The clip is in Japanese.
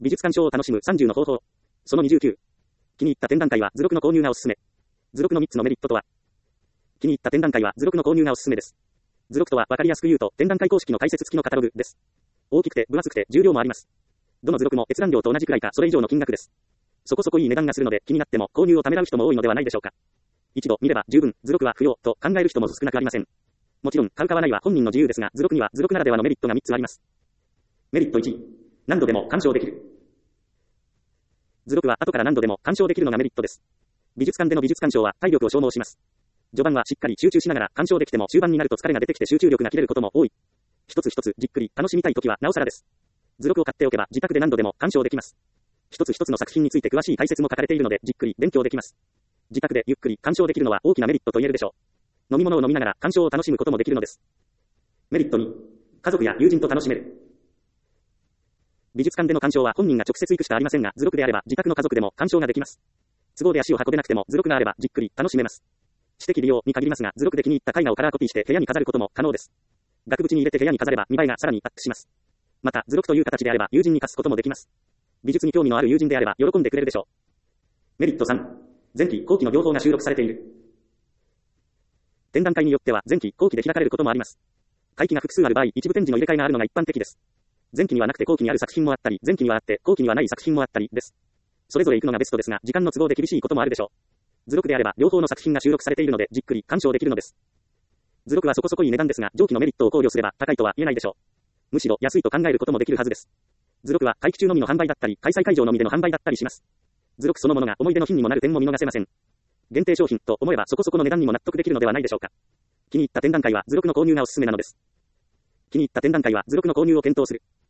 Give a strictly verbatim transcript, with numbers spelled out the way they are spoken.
美術鑑賞を楽しむさんじゅうの方法。そのにじゅうきゅう。気に入った展覧会は図録の購入がおすすめ。図録のみっつのメリットとは。気に入った展覧会は図録の購入がおすすめです。図録とは分かりやすく言うと展覧会公式の解説付きのカタログです。大きくて分厚くて重量もあります。どの図録も閲覧料と同じくらいかそれ以上の金額です。そこそこいい値段がするので気になっても購入をためらう人も多いのではないでしょうか。一度見れば十分、図録は不要と考える人も少なくありません。もちろん買う買わないは本人の自由ですが、図録には図録ならではのメリットがみっつあります。メリットいち。何度でも鑑賞できる。図録は後から何度でも鑑賞できるのがメリットです。美術館での美術鑑賞は体力を消耗します。序盤はしっかり集中しながら鑑賞できても終盤になると疲れが出てきて集中力が切れることも多い。一つ一つじっくり楽しみたいときはなおさらです。図録を買っておけば自宅で何度でも鑑賞できます。一つ一つの作品について詳しい解説も書かれているのでじっくり勉強できます。自宅でゆっくり鑑賞できるのは大きなメリットと言えるでしょう。飲み物を飲みながら鑑賞を楽しむこともできるのです。メリットに、家族や友人と楽しめる。美術館での鑑賞は本人が直接行くしかありませんが、図録であれば自宅の家族でも鑑賞ができます。都合で足を運べなくても図録があればじっくり楽しめます。私的利用に限りますが、図録で気に入った絵画をカラーコピーして部屋に飾ることも可能です。額縁に入れて部屋に飾れば見栄えがさらにアップします。また図録という形であれば友人に貸すこともできます。美術に興味のある友人であれば喜んでくれるでしょう。メリットさん、前期後期の両方が収録されている。展覧会によっては前期後期で開かれることもあります。会期が複数ある場合、一部展示の入れ替えがあるのが一般的です。前期にはなくて後期にある作品もあったり、前期にはあって後期にはない作品もあったりです。それぞれ行くのがベストですが、時間の都合で厳しいこともあるでしょう。図録であれば両方の作品が収録されているのでじっくり鑑賞できるのです。図録はそこそこいい値段ですが、上記のメリットを考慮すれば高いとは言えないでしょう。むしろ安いと考えることもできるはずです。図録は会期中のみの販売だったり、開催会場のみでの販売だったりします。図録そのものが思い出の品にもなる点も見逃せません。限定商品と思えばそこそこの値段にも納得できるのではないでしょうか。気に入った展覧会は図録の購入がおすすめなのです。気に入った展覧会は図録の購入を検討する。